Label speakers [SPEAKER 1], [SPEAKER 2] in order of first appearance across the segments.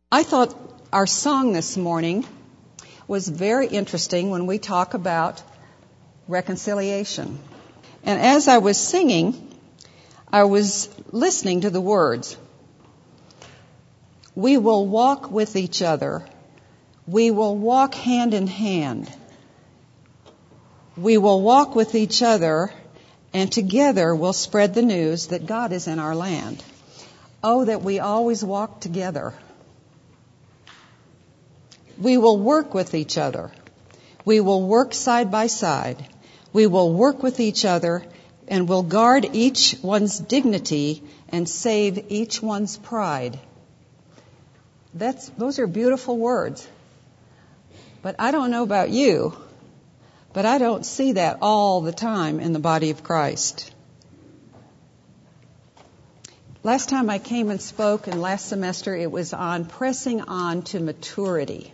[SPEAKER 1] I thought our song this morning was very interesting when we talk about reconciliation. And as I was singing, I was listening to the words. We will walk with each other. We will walk hand in hand. We will walk with each other, and together we'll spread the news that God is in our land. Oh, that we always walk together. We will work with each other. We will work side by side. We will work with each other and will guard each one's dignity and save each one's pride. Those are beautiful words. But I don't know about you, but I don't see that all the time in the body of Christ. Last time I came and spoke, and last semester, it was on pressing on to maturity.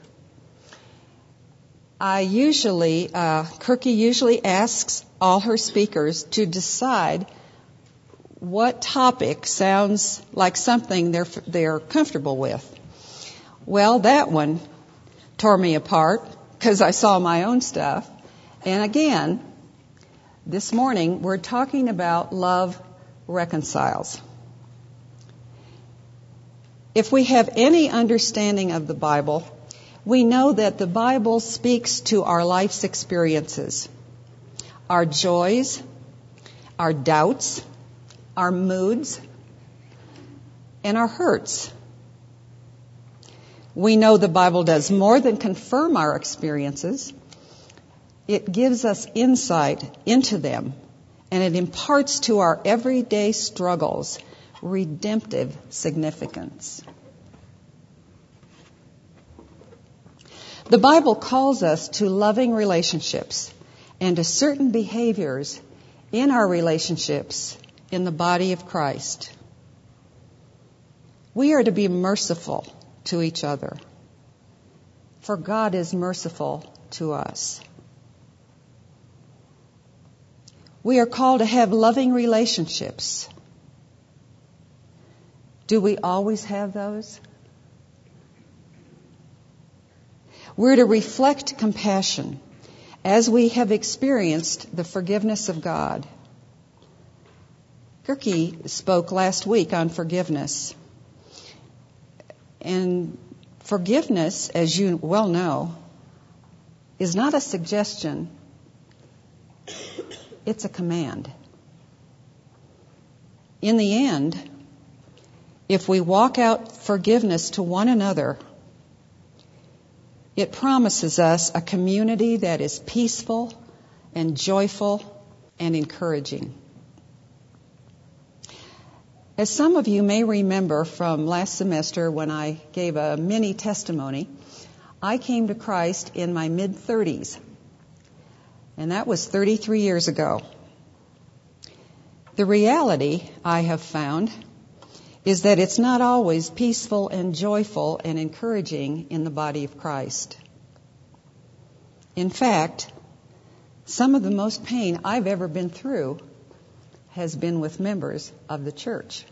[SPEAKER 1] Kirky usually asks all her speakers to decide what topic sounds like something they're comfortable with. Well, that one tore me apart because I saw my own stuff. And again, this morning we're talking about love reconciles. If we have any understanding of the Bible, we know that the Bible speaks to our life's experiences, our joys, our doubts, our moods, and our hurts. We know the Bible does more than confirm our experiences. It gives us insight into them, and it imparts to our everyday struggles redemptive significance. The Bible calls us to loving relationships and to certain behaviors in our relationships in the body of Christ. We are to be merciful to each other, for God is merciful to us. We are called to have loving relationships. Do we always have those? We're to reflect compassion as we have experienced the forgiveness of God. Kirky spoke last week on forgiveness. And forgiveness, as you well know, is not a suggestion. It's a command. In the end, if we walk out forgiveness to one another, it promises us a community that is peaceful and joyful and encouraging. As some of you may remember from last semester when I gave a mini testimony, I came to Christ in my mid-30s, and that was 33 years ago. The reality, I have found, is that it's not always peaceful and joyful and encouraging in the body of Christ. In fact, some of the most pain I've ever been through has been with members of the church.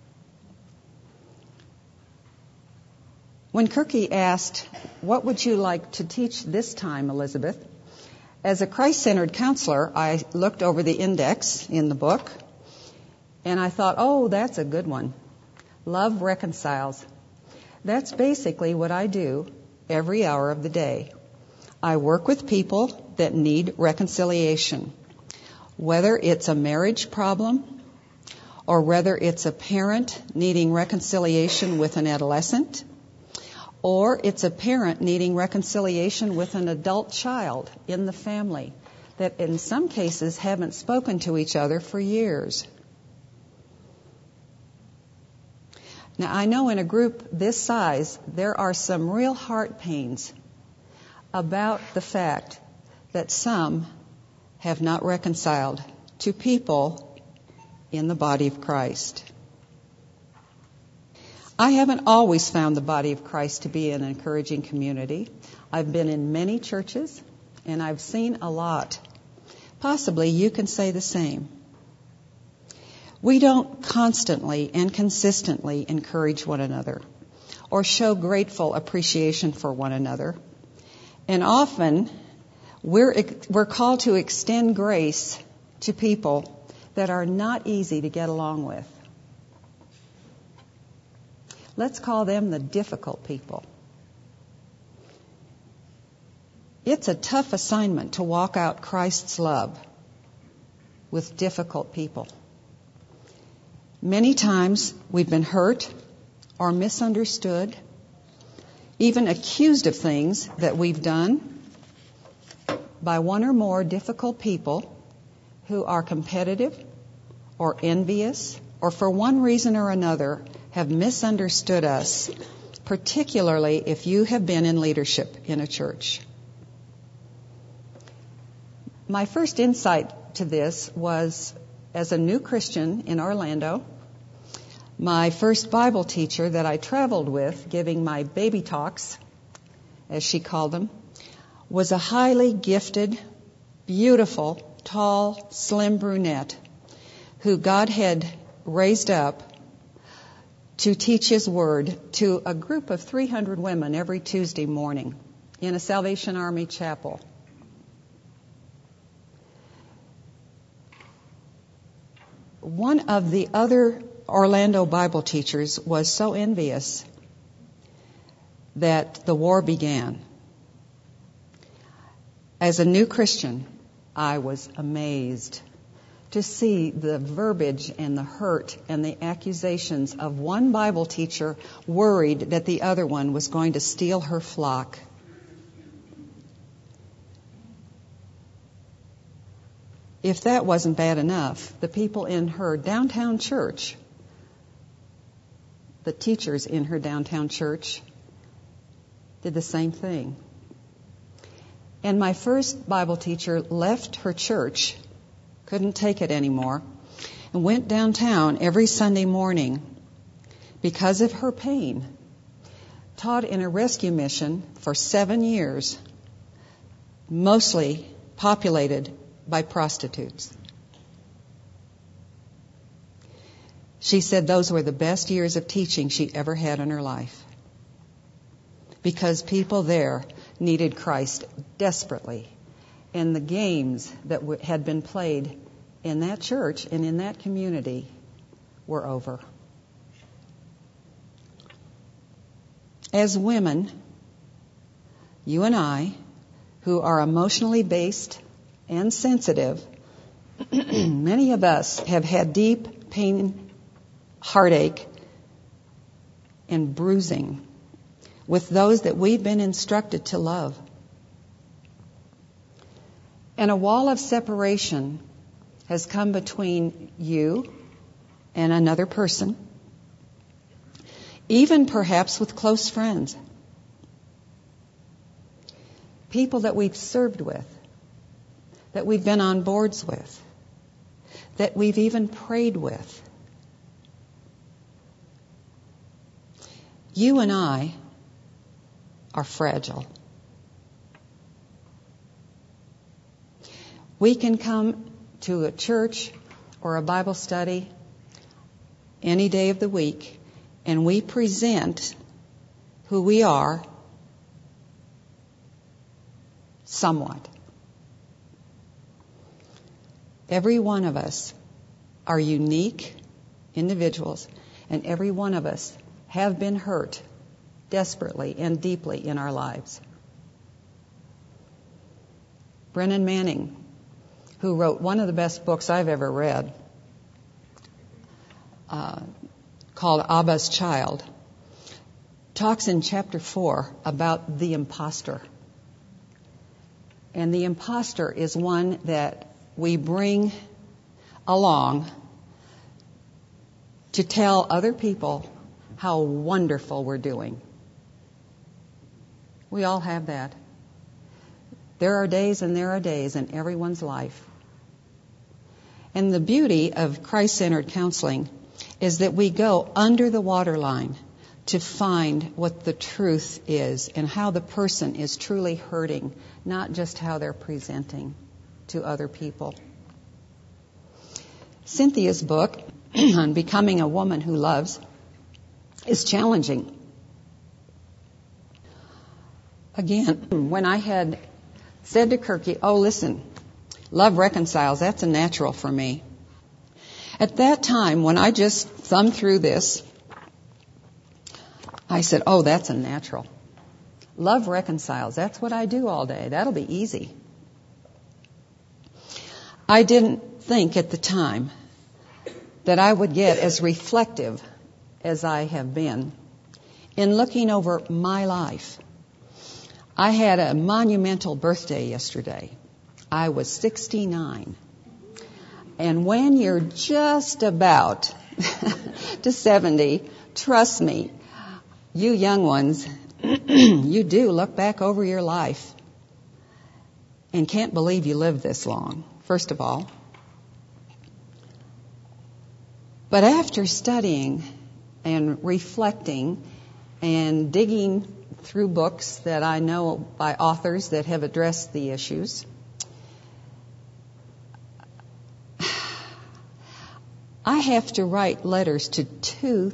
[SPEAKER 1] When Kirky asked, "What would you like to teach this time, Elizabeth?" As a Christ-centered counselor, I looked over the index in the book, and I thought, oh, that's a good one. Love reconciles. That's basically what I do every hour of the day. I work with people that need reconciliation, whether it's a marriage problem or whether it's a parent needing reconciliation with an adolescent, or it's a parent needing reconciliation with an adult child in the family that in some cases haven't spoken to each other for years. Now, I know in a group this size, there are some real heart pains about the fact that some have not reconciled to people in the body of Christ. I haven't always found the body of Christ to be an encouraging community. I've been in many churches, and I've seen a lot. Possibly you can say the same. We don't constantly and consistently encourage one another or show grateful appreciation for one another. And often, we're called to extend grace to people that are not easy to get along with. Let's call them the difficult people. It's a tough assignment to walk out Christ's love with difficult people. Many times we've been hurt or misunderstood, even accused of things that we've done by one or more difficult people who are competitive or envious or for one reason or another have misunderstood us, particularly if you have been in leadership in a church. My first insight to this was as a new Christian in Orlando. My first Bible teacher that I traveled with, giving my baby talks, as she called them, was a highly gifted, beautiful, tall, slim brunette who God had raised up to teach His Word to a group of 300 women every Tuesday morning in a Salvation Army chapel. One of the other Orlando Bible teachers was so envious that the war began. As a new Christian, I was amazed to see the verbiage and the hurt and the accusations of one Bible teacher worried that the other one was going to steal her flock. If that wasn't bad enough, the people in her downtown church, the teachers in her downtown church, did the same thing. And my first Bible teacher left her church, couldn't take it anymore, and went downtown every Sunday morning because of her pain. Taught in a rescue mission for 7 years, mostly populated by prostitutes. She said those were the best years of teaching she ever had in her life, because people there needed Christ desperately, and the games that had been played in that church and in that community were over. As women, you and I, who are emotionally based and sensitive, many of us have had deep pain, heartache, and bruising with those that we've been instructed to love. And a wall of separation has come between you and another person, even perhaps with close friends, people that we've served with, that we've been on boards with, that we've even prayed with. You and I are fragile. We can come to a church or a Bible study any day of the week, and we present who we are somewhat. Every one of us are unique individuals, and every one of us have been hurt desperately and deeply in our lives. Brennan Manning, who wrote one of the best books I've ever read, called Abba's Child, talks in chapter 4 about the imposter. And the imposter is one that we bring along to tell other people how wonderful we're doing. We all have that. There are days and there are days in everyone's life. And the beauty of Christ-centered counseling is that we go under the waterline to find what the truth is and how the person is truly hurting, not just how they're presenting to other people. Cynthia's book on becoming a woman who loves is challenging. Again, when I had said to Kirky, oh, listen, love reconciles, that's a natural for me. At that time, when I just thumbed through this, I said, oh, that's a natural. Love reconciles, that's what I do all day. That'll be easy. I didn't think at the time that I would get as reflective as I have been in looking over my life. I had a monumental birthday yesterday. I was 69. And when you're just about to 70, trust me, you young ones, you do look back over your life and can't believe you lived this long, first of all. But after studying and reflecting and digging through books that I know by authors that have addressed the issues, I have to write letters to two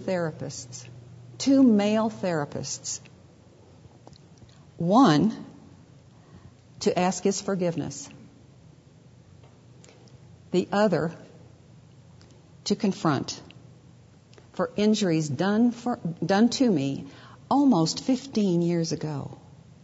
[SPEAKER 1] male therapists. One, to ask his forgiveness. The other, to confront for injuries done to me almost 15 years ago.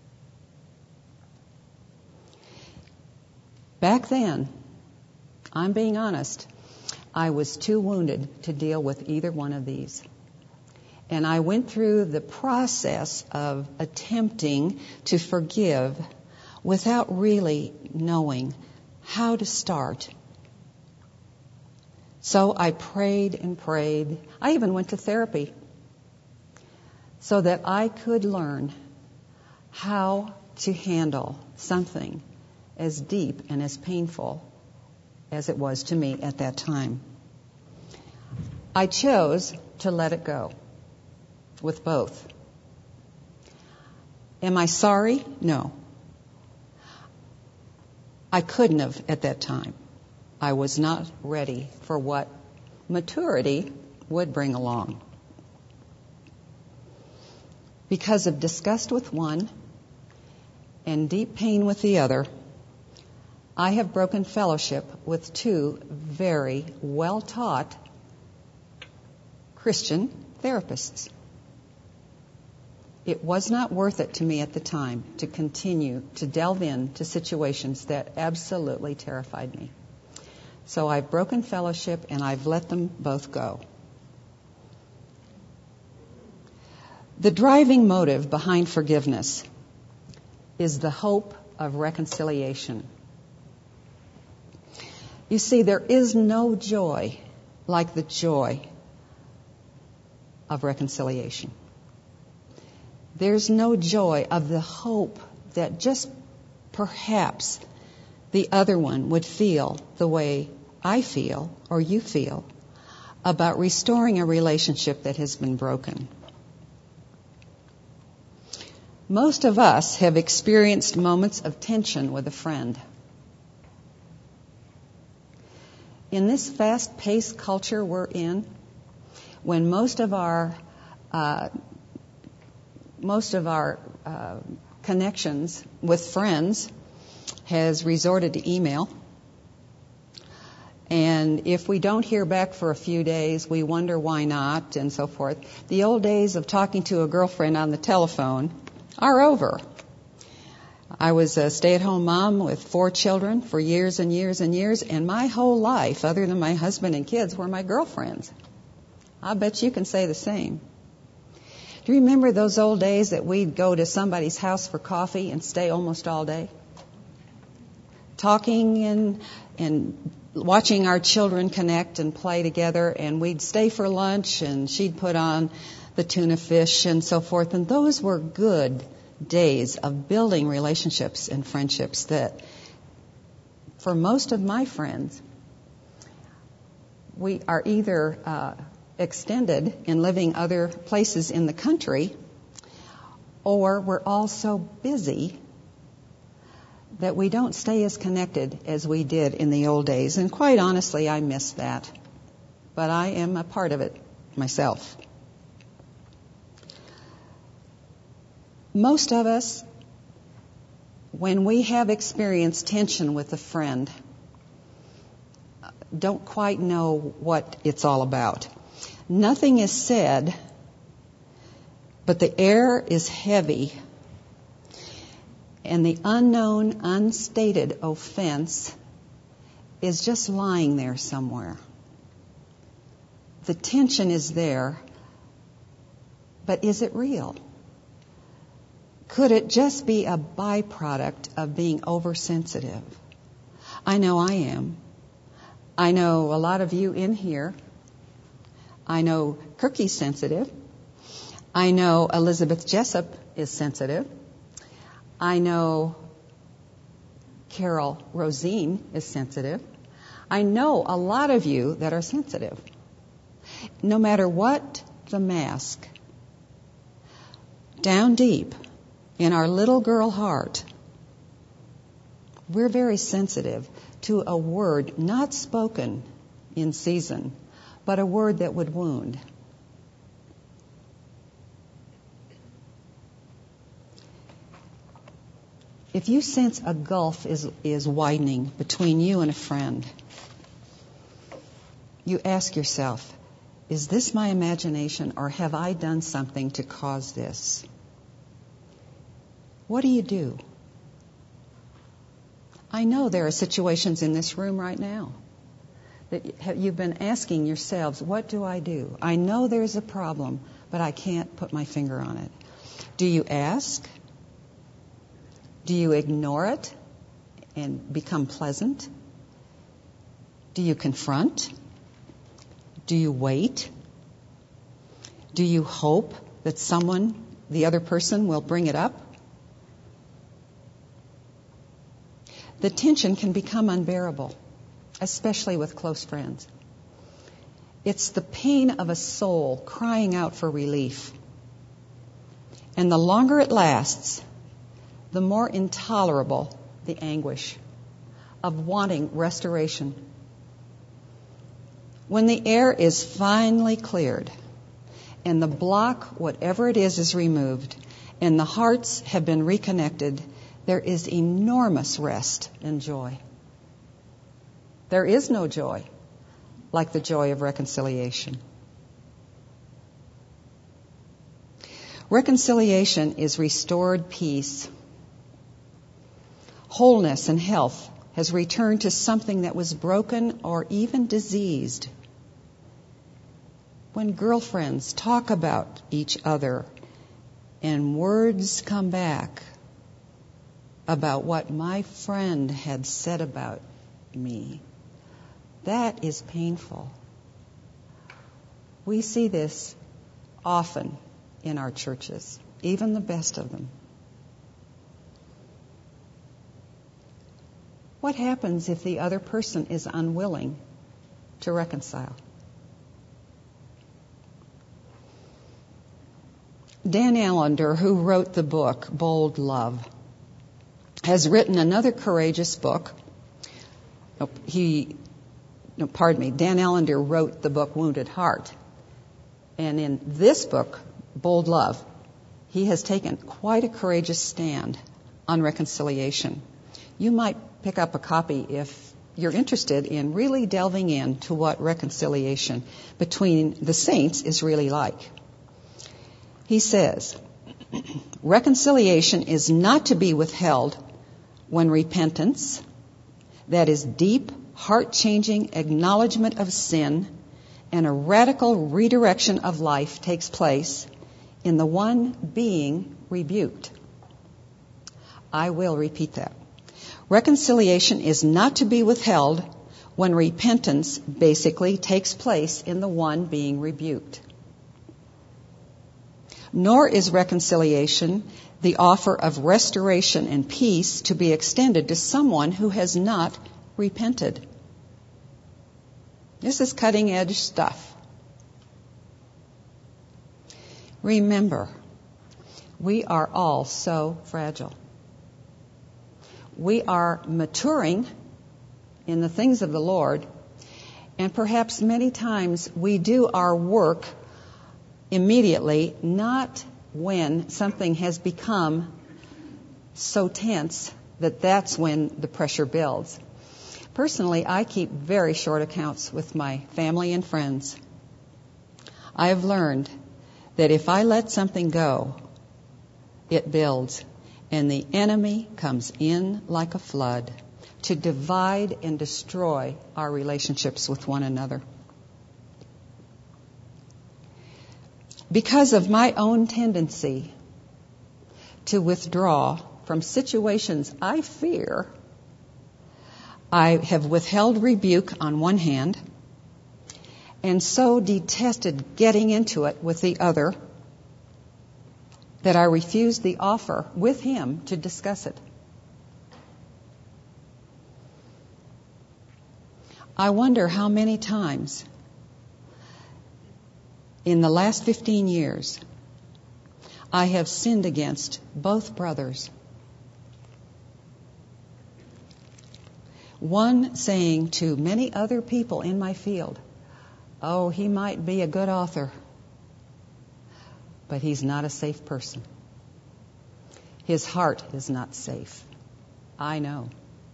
[SPEAKER 1] Back then, I'm being honest, I was too wounded to deal with either one of these. And I went through the process of attempting to forgive without really knowing how to start. So I prayed and prayed. I even went to therapy so that I could learn how to handle something as deep and as painful as it was to me at that time. I chose to let it go with both. Am I sorry? No. I couldn't have at that time. I was not ready for what maturity would bring along. Because of disgust with one and deep pain with the other, I have broken fellowship with two very well-taught Christian therapists. It was not worth it to me at the time to continue to delve into situations that absolutely terrified me. So I've broken fellowship and I've let them both go. The driving motive behind forgiveness is the hope of reconciliation. You see, there is no joy like the joy of reconciliation. There's no joy of the hope that just perhaps the other one would feel the way I feel or you feel about restoring a relationship that has been broken. Most of us have experienced moments of tension with a friend. In this fast-paced culture we're in, when most of our connections with friends has resorted to email, and if we don't hear back for a few days, we wonder why not, and so forth. The old days of talking to a girlfriend on the telephone are over. I was a stay-at-home mom with 4 children for years and years and years, and my whole life, other than my husband and kids, were my girlfriends. I bet you can say the same. Do you remember those old days that we'd go to somebody's house for coffee and stay almost all day? Talking and watching our children connect and play together, and we'd stay for lunch, and she'd put on the tuna fish and so forth. And those were good days of building relationships and friendships that, for most of my friends, we are either extended in living other places in the country, or we're all so busy that we don't stay as connected as we did in the old days. And quite honestly, I miss that. But I am a part of it myself. Most of us when we have experienced tension with a friend, don't quite know what it's all about. Nothing is said, but the air is heavy, and the unknown, unstated offense is just lying there somewhere. The tension is there, but is it real? Could it just be a byproduct of being oversensitive? I know I am. I know a lot of you in here. I know Kirky's sensitive. I know Elizabeth Jessup is sensitive. I know Carol Rosine is sensitive. I know a lot of you that are sensitive. No matter what the mask, down deep in our little girl heart, we're very sensitive to a word not spoken in season, but a word that would wound. If you sense a gulf is widening between you and a friend, you ask yourself, is this my imagination, or have I done something to cause this? What do? I know there are situations in this room right now that you've been asking yourselves, what do? I know there's a problem, but I can't put my finger on it. Do you ask? Do you ignore it and become pleasant? Do you confront? Do you wait? Do you hope that the other person, will bring it up? The tension can become unbearable, especially with close friends. It's the pain of a soul crying out for relief. And the longer it lasts, the more intolerable the anguish of wanting restoration. When the air is finally cleared and the block, whatever it is removed, and the hearts have been reconnected, there is enormous rest and joy. There is no joy like the joy of reconciliation. Reconciliation is restored peace. Wholeness and health has returned to something that was broken or even diseased. When girlfriends talk about each other and words come back about what my friend had said about me, that is painful. We see this often in our churches, even the best of them. What happens if the other person is unwilling to reconcile? Dan Allender, who wrote the book Bold Love, has written another courageous book. Dan Allender wrote the book Wounded Heart. And in this book, Bold Love, he has taken quite a courageous stand on reconciliation. You might pick up a copy if you're interested in really delving into what reconciliation between the saints is really like. He says, reconciliation is not to be withheld when repentance, that is deep, heart-changing acknowledgement of sin and a radical redirection of life, takes place in the one being rebuked. I will repeat that. Reconciliation is not to be withheld when repentance basically takes place in the one being rebuked. Nor is reconciliation the offer of restoration and peace to be extended to someone who has not repented. This is cutting-edge stuff. Remember, we are all so fragile. We are maturing in the things of the Lord, and perhaps many times we do our work immediately, not when something has become so tense that's when the pressure builds. Personally, I keep very short accounts with my family and friends. I have learned that if I let something go, it builds, and the enemy comes in like a flood to divide and destroy our relationships with one another. Because of my own tendency to withdraw from situations I fear, I have withheld rebuke on one hand and so detested getting into it with the other that I refused the offer with him to discuss it. I wonder how many times in the last 15 years I have sinned against both brothers. One saying to many other people in my field, "Oh, he might be a good author, but he's not a safe person. His heart is not safe." I know.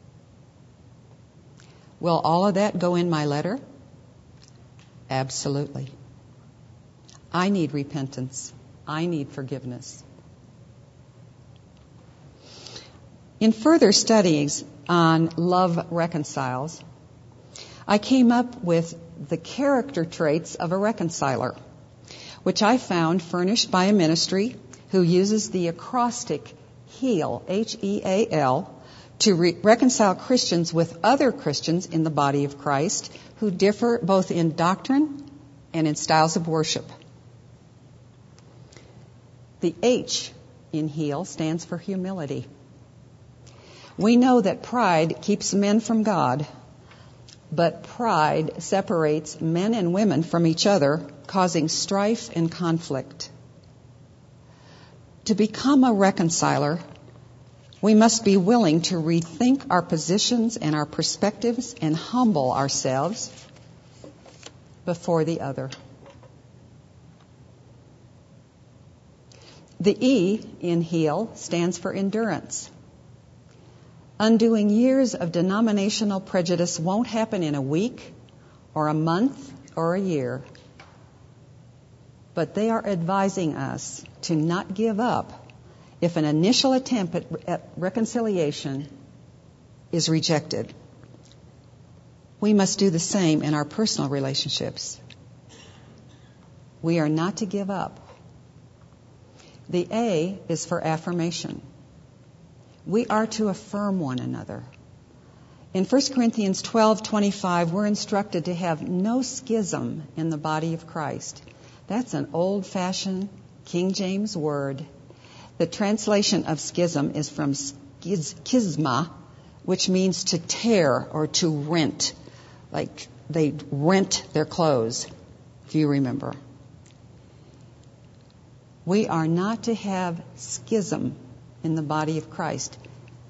[SPEAKER 1] Will all of that go in my letter? Absolutely. I need repentance. I need forgiveness. In further studies on Love Reconciles, I came up with the character traits of a reconciler, which I found furnished by a ministry who uses the acrostic HEAL, H-E-A-L, to reconcile Christians with other Christians in the body of Christ who differ both in doctrine and in styles of worship. The H in HEAL stands for humility. We know that pride keeps men from God, but pride separates men and women from each other, causing strife and conflict. To become a reconciler, we must be willing to rethink our positions and our perspectives and humble ourselves before the other. The E in HEAL stands for endurance. Undoing years of denominational prejudice won't happen in a week or a month or a year. But they are advising us to not give up if an initial attempt at reconciliation is rejected. We must do the same in our personal relationships. We are not to give up. The A is for affirmation. We are to affirm one another. In 1 Corinthians 12:25, we're instructed to have no schism in the body of Christ. That's an old-fashioned King James word. The translation of schism is from schisma, which means to tear or to rent. Like they rent their clothes, if you remember. We are not to have schism in the body of Christ.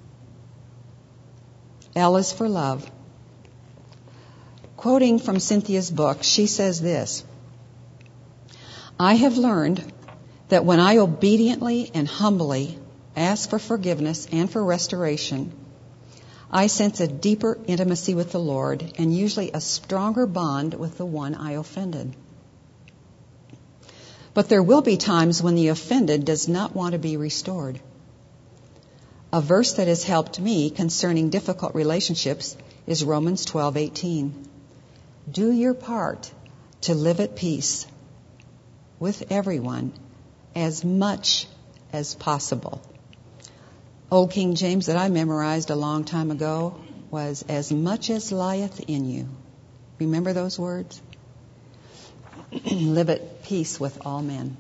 [SPEAKER 1] L is for love. Quoting from Cynthia's book, she says this: "I have learned that when I obediently and humbly ask for forgiveness and for restoration, I sense a deeper intimacy with the Lord and usually a stronger bond with the one I offended. But there will be times when the offended does not want to be restored. A verse that has helped me concerning difficult relationships is Romans 12:18. Do your part to live at peace with everyone as much as possible." Old King James that I memorized a long time ago was "as much as lieth in you." Remember those words? Live at peace with all men.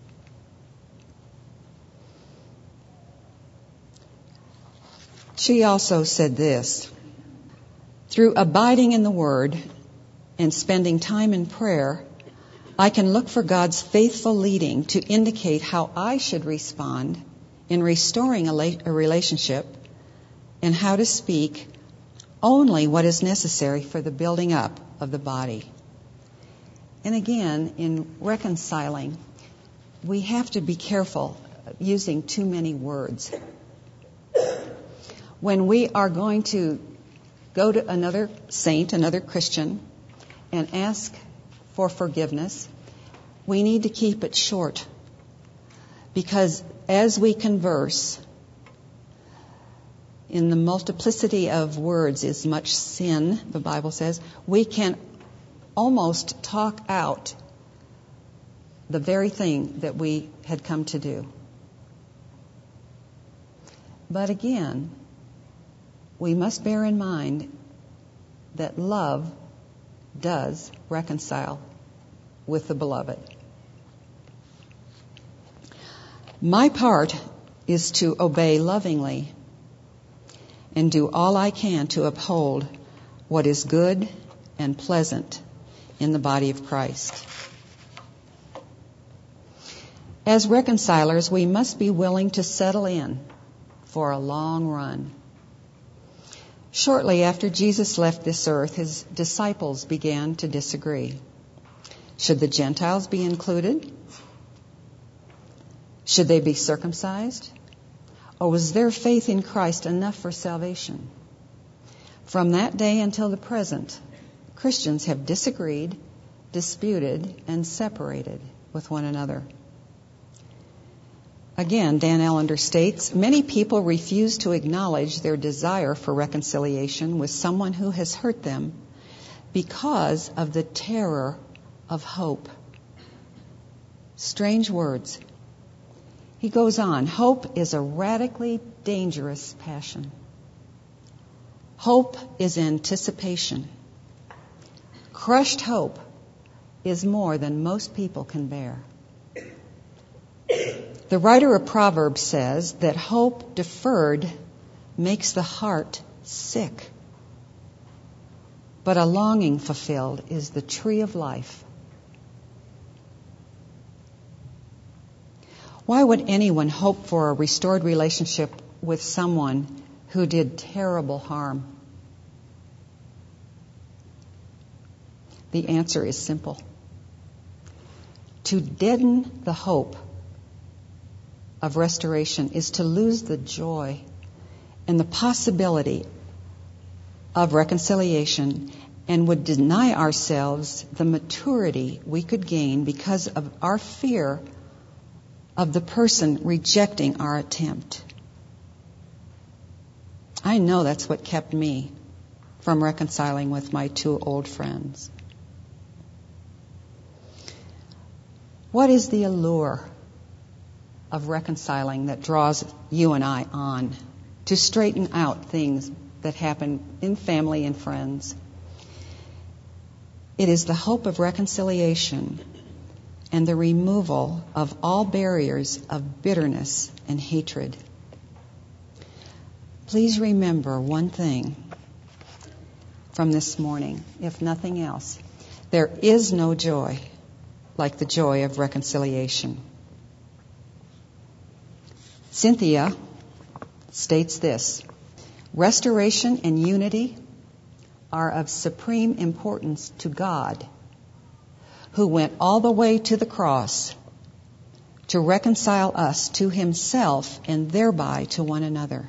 [SPEAKER 1] She also said this: "Through abiding in the Word and spending time in prayer, I can look for God's faithful leading to indicate how I should respond in restoring a relationship and how to speak only what is necessary for the building up of the body." And again, in reconciling, we have to be careful using too many words. when we are going to go to another saint, another Christian, and ask for forgiveness, we need to keep it short. Because as we converse, in the multiplicity of words is much sin, the Bible says, we can almost talk out the very thing that we had come to do. But again, we must bear in mind that love does reconcile with the beloved. My part is to obey lovingly and do all I can to uphold what is good and pleasant in the body of Christ. As reconcilers, we must be willing to settle in for a long run. Shortly after Jesus left this earth, his disciples began to disagree. Should the Gentiles be included? Should they be circumcised? Or was their faith in Christ enough for salvation? From that day until the present, Christians have disagreed, disputed, and separated with one another. Again, Dan Allender states, many people refuse to acknowledge their desire for reconciliation with someone who has hurt them because of the terror of hope. Strange words. He goes on, hope is a radically dangerous passion. Hope is anticipation. Crushed hope is more than most people can bear. The writer of Proverbs says that hope deferred makes the heart sick, but a longing fulfilled is the tree of life. Why would anyone hope for a restored relationship with someone who did terrible harm? The answer is simple. To deaden the hope of restoration is to lose the joy and the possibility of reconciliation, and would deny ourselves the maturity we could gain because of our fear of the person rejecting our attempt. I know that's what kept me from reconciling with my two old friends. What is the allure of reconciling that draws you and I on to straighten out things that happen in family and friends? It is the hope of reconciliation and the removal of all barriers of bitterness and hatred. Please remember one thing from this morning, if nothing else. There is no joy like the joy of reconciliation. Cynthia states this: restoration and unity are of supreme importance to God, who went all the way to the cross to reconcile us to himself and thereby to one another.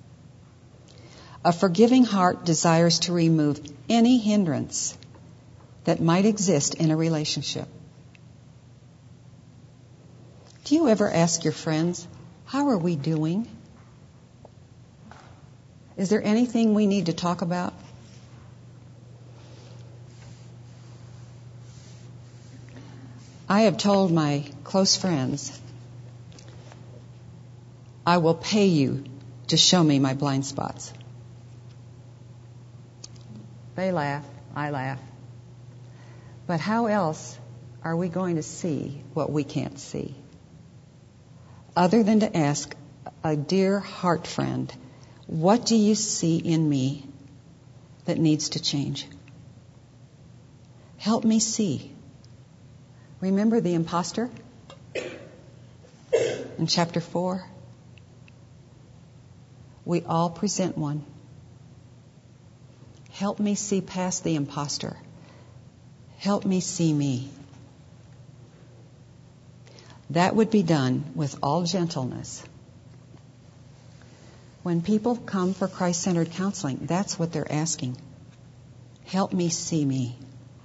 [SPEAKER 1] A forgiving heart desires to remove any hindrance that might exist in a relationship. Do you ever ask your friends, how are we doing? Is there anything we need to talk about? I have told my close friends, I will pay you to show me my blind spots. They laugh, I laugh. But how else are we going to see what we can't see? Other than to ask a dear heart friend, what do you see in me that needs to change? Help me see. Remember the imposter in chapter 4? We all present one. Help me see past the imposter. Help me see me. That would be done with all gentleness. When people come for Christ-centered counseling, that's what they're asking. Help me see me.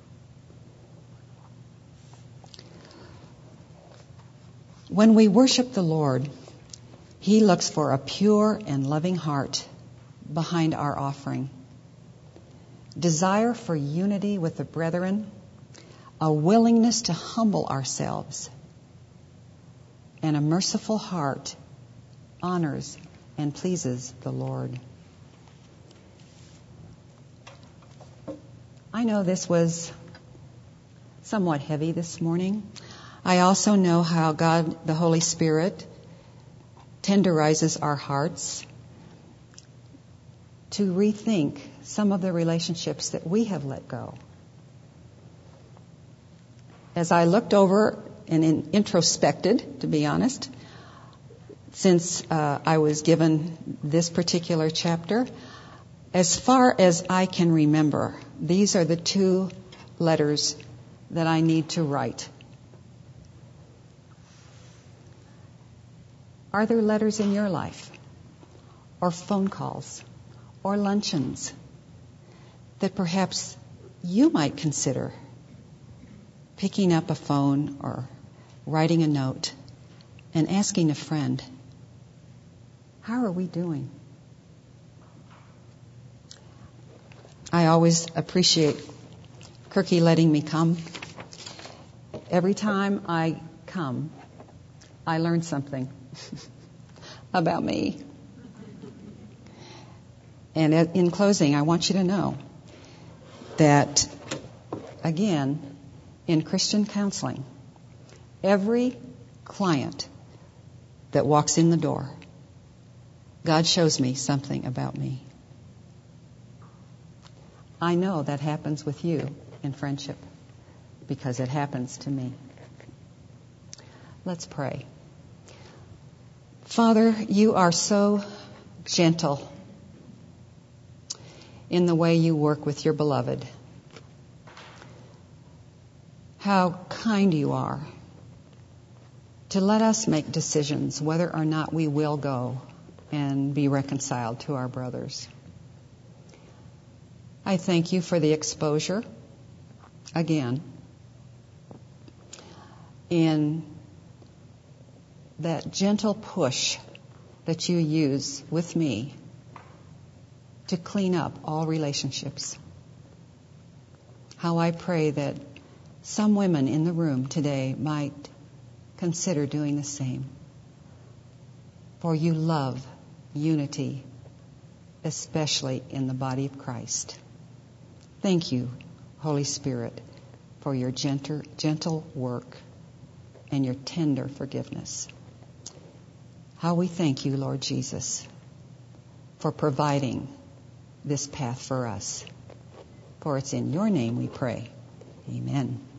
[SPEAKER 1] When we worship the Lord, He looks for a pure and loving heart behind our offering. Desire for unity with the brethren, a willingness to humble ourselves, and a merciful heart honors and pleases the Lord. I know this was somewhat heavy this morning. I also know how God, the Holy Spirit, tenderizes our hearts to rethink some of the relationships that we have let go. As I looked over and introspected, to be honest, since I was given this particular chapter, as far as I can remember, these are the 2 letters that I need to write. Are there letters in your life, or phone calls, or luncheons that perhaps you might consider picking up a phone or writing a note and asking a friend, how are we doing? I always appreciate Kirky letting me come. Every time I come, I learn something about me. And in closing, I want you to know that, again, in Christian counseling, every client that walks in the door, God shows me something about me. I know that happens with you in friendship because it happens to me. Let's pray. Father, you are so gentle in the way you work with your beloved. How kind you are to let us make decisions whether or not we will go and be reconciled to our brothers. I thank you for the exposure, again, in that gentle push that you use with me to clean up all relationships. How I pray that some women in the room today might consider doing the same. For you love unity, especially in the body of Christ. Thank you, Holy Spirit, for your gentle work and your tender forgiveness. How we thank you, Lord Jesus, for providing this path for us. For it's in your name we pray. Amen.